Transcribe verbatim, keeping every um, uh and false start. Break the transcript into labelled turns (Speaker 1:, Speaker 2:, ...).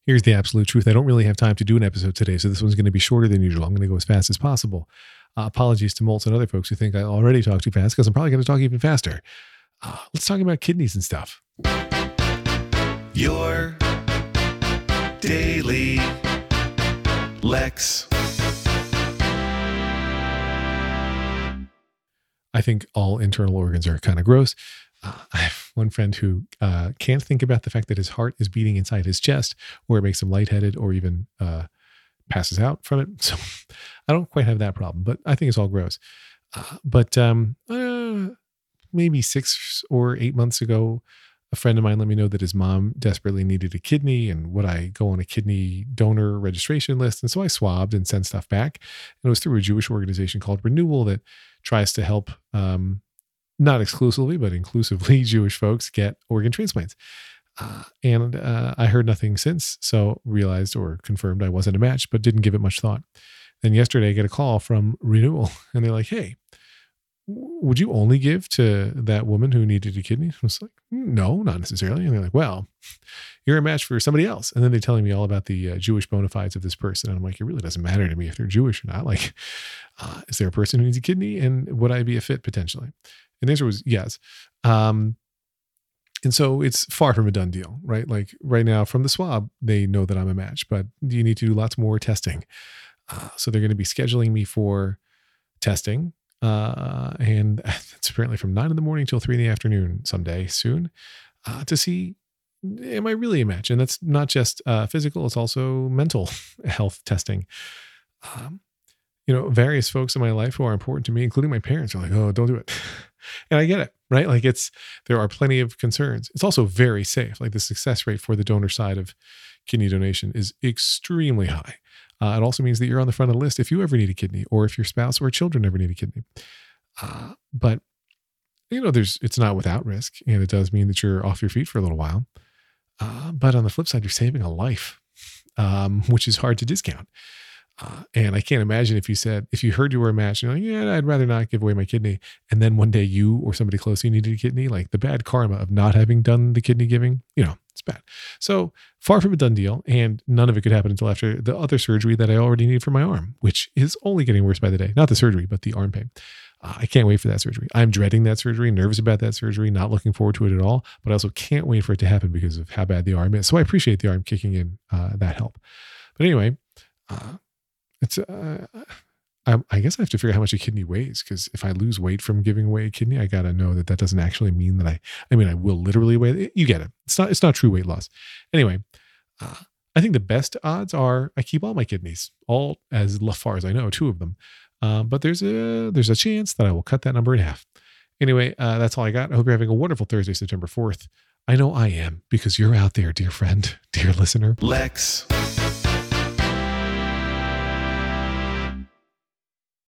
Speaker 1: Here's the absolute truth. I don't really have time to do an episode today, so this one's going to be shorter than usual. I'm going to go as fast as possible. Uh, apologies to Moltz and other folks who think I already talk too fast, because I'm probably going to talk even faster. Uh, let's talk about kidneys and stuff.
Speaker 2: Your Daily Lex.
Speaker 1: I think all internal organs are kind of gross. Uh, I have one friend who uh, can't think about the fact that his heart is beating inside his chest, or it makes him lightheaded, or even uh, passes out from it. So I don't quite have that problem, but I think it's all gross. Uh, but um, uh, maybe six or eight months ago, a friend of mine let me know that his mom desperately needed a kidney, and would I go on a kidney donor registration list? And so I swabbed and sent stuff back. And it was through a Jewish organization called Renewal that tries to help, um, not exclusively, but inclusively Jewish folks get organ transplants. Uh, and uh, I heard nothing since, so realized or confirmed I wasn't a match, but didn't give it much thought. Then yesterday I get a call from Renewal, and they're like, hey, would you only give to that woman who needed a kidney? I was like, no, not necessarily. And they're like, well, you're a match for somebody else. And then they're telling me all about the uh, Jewish bona fides of this person. And I'm like, it really doesn't matter to me if they're Jewish or not. Like, uh, is there a person who needs a kidney, and would I be a fit potentially? And the answer was yes. Um, and so it's far from a done deal, right? Like right now from the swab, they know that I'm a match, but you need to do lots more testing. Uh, so they're going to be scheduling me for testing. Uh, and it's apparently from nine in the morning till three in the afternoon someday soon, uh, to see, am I really a match? And that's not just, uh, physical, it's also mental health testing. Um, you know, various folks in my life who are important to me, including my parents, are like, oh, don't do it. And I get it, right? Like it's, there are plenty of concerns. It's also very safe. Like the success rate for the donor side of kidney donation is extremely high. Uh, it also means that you're on the front of the list if you ever need a kidney, or if your spouse or children ever need a kidney. Uh, but, you know, there's, it's not without risk, and it does mean that you're off your feet for a little while. Uh, but on the flip side, you're saving a life, um, which is hard to discount. Uh, and I can't imagine if you said, if you heard you were a match, you're like, yeah, I'd rather not give away my kidney. And then one day you or somebody close to you needed a kidney, like the bad karma of not having done the kidney giving, you know, it's bad. So far from a done deal, and none of it could happen until after the other surgery that I already need for my arm, which is only getting worse by the day. Not the surgery, but the arm pain. Uh, I can't wait for that surgery. I'm dreading that surgery, nervous about that surgery, not looking forward to it at all, but I also can't wait for it to happen because of how bad the arm is. So I appreciate the arm kicking in uh, that help. But anyway, uh, it's, uh, I, I guess I have to figure out how much a kidney weighs, because if I lose weight from giving away a kidney, I got to know that that doesn't actually mean that I, I mean, I will literally weigh it. You get it. It's not, it's not true weight loss. Anyway, uh, I think the best odds are I keep all my kidneys, all as far as I know, two of them. Uh, but there's a, there's a chance that I will cut that number in half. Anyway, uh, that's all I got. I hope you're having a wonderful Thursday, September fourth. I know I am, because you're out there, dear friend, dear listener.
Speaker 2: Lex.